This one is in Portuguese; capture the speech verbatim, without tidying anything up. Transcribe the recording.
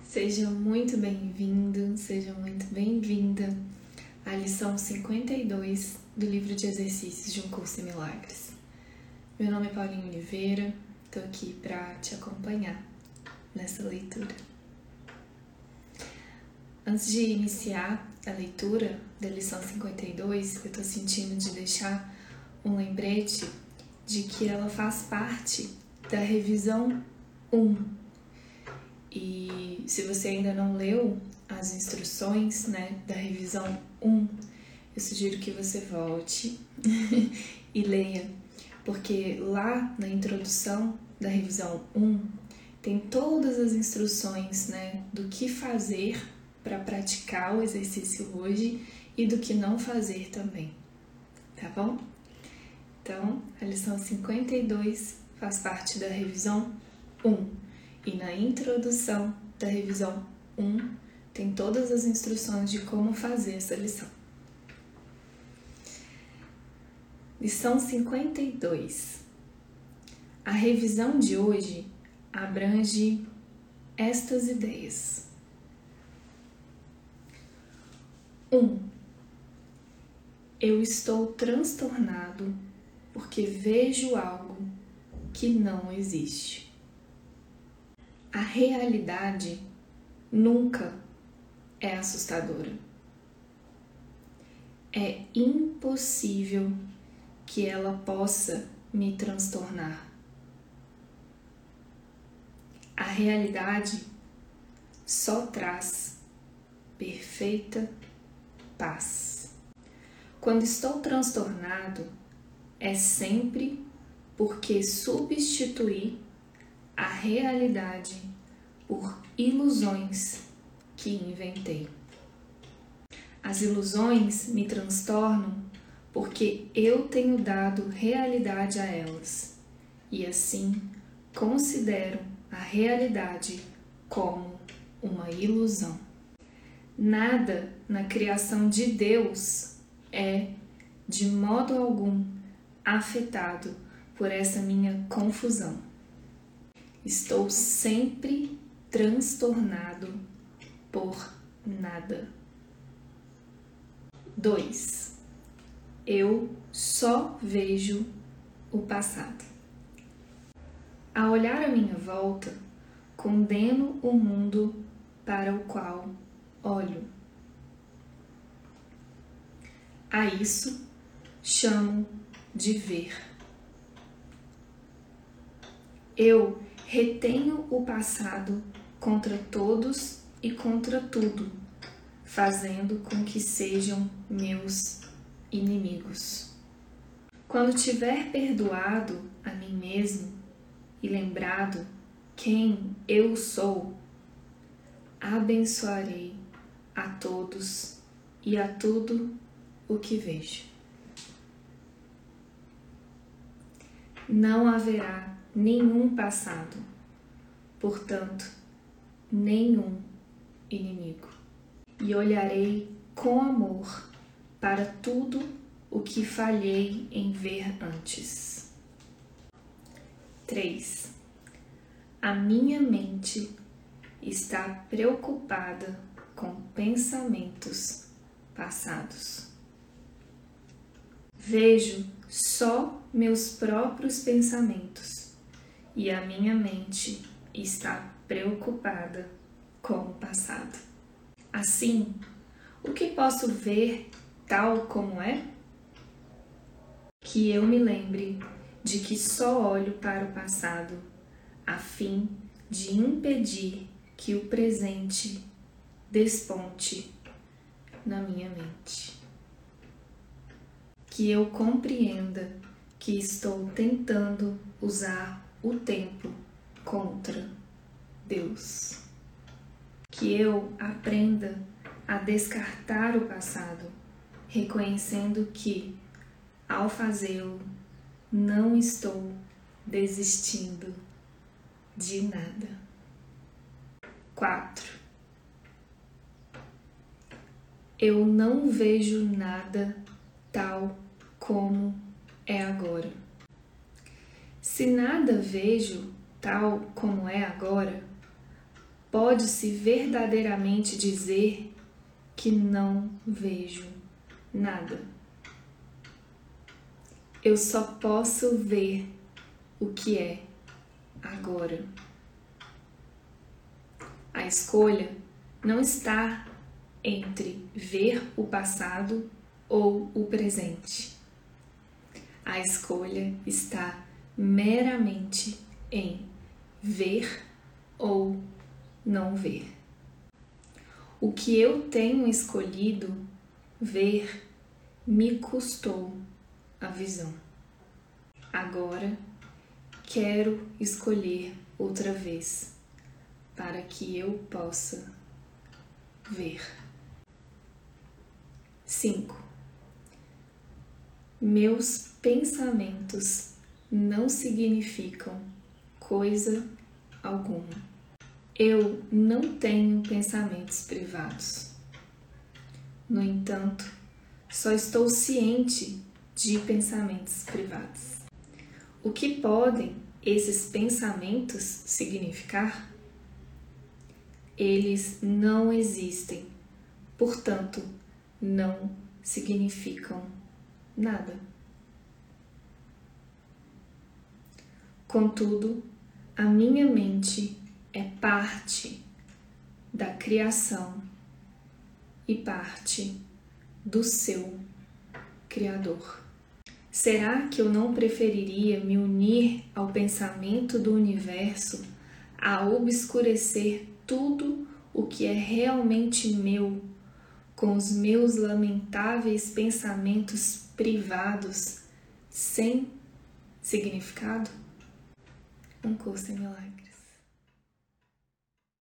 Seja muito bem-vindo, seja muito bem-vinda à lição cinquenta e dois do livro de exercícios de Um Curso em Milagres. Meu nome é Paulinha Oliveira, estou aqui para te acompanhar nessa leitura. Antes de iniciar a leitura da lição cinquenta e dois, eu estou sentindo de deixar um lembrete de que ela faz parte da revisão um. E se você ainda não leu as instruções, né, da revisão um, eu sugiro que você volte e leia, porque lá na introdução da revisão um tem todas as instruções, né, do que fazer para praticar o exercício hoje e do que não fazer também, tá bom? Então, a lição cinquenta e dois faz parte da revisão um. E na introdução da revisão um, tem todas as instruções de como fazer essa lição. Lição cinquenta e dois. A revisão de hoje abrange estas ideias. um. Eu estou transtornado porque vejo algo que não existe. A realidade nunca é assustadora. É impossível que ela possa me transtornar. A realidade só traz perfeita paz. Quando estou transtornado, é sempre porque substituí a realidade por ilusões que inventei. As ilusões me transtornam porque eu tenho dado realidade a elas e assim considero a realidade como uma ilusão. Nada na criação de Deus é, de modo algum, afetado por essa minha confusão. Estou sempre transtornado por nada. dois. Eu só vejo o passado. Ao olhar à minha volta, condeno o mundo para o qual olho. A isso chamo de ver. Eu retenho o passado contra todos e contra tudo, fazendo com que sejam meus inimigos. Quando tiver perdoado a mim mesmo e lembrado quem eu sou, abençoarei a todos e a tudo o que vejo. Não haverá nenhum passado, portanto, nenhum inimigo. E olharei com amor para tudo o que falhei em ver antes. três. A minha mente está preocupada com pensamentos passados. Vejo só meus próprios pensamentos e a minha mente está preocupada com o passado. Assim, o que posso ver tal como é? Que eu me lembre de que só olho para o passado a fim de impedir que o presente desponte na minha mente. Que eu compreenda que estou tentando usar o tempo contra Deus. Que eu aprenda a descartar o passado, reconhecendo que, ao fazê-lo, não estou desistindo de nada. quatro. Eu não vejo nada tal como é agora. Se nada vejo tal como é agora, pode-se verdadeiramente dizer que não vejo nada. Eu só posso ver o que é agora. A escolha não está entre ver o passado ou o presente. A escolha está meramente em ver ou não ver. O que eu tenho escolhido ver me custou a visão. Agora quero escolher outra vez para que eu possa ver. cinco. Meus pensamentos não significam coisa alguma. Eu não tenho pensamentos privados. No entanto, só estou ciente de pensamentos privados. O que podem esses pensamentos significar? Eles não existem, portanto, não significam nada. Contudo, a minha mente é parte da criação e parte do seu Criador. Será que eu não preferiria me unir ao pensamento do universo a obscurecer tudo o que é realmente meu com os meus lamentáveis pensamentos privados sem significado? Um curso em milagre.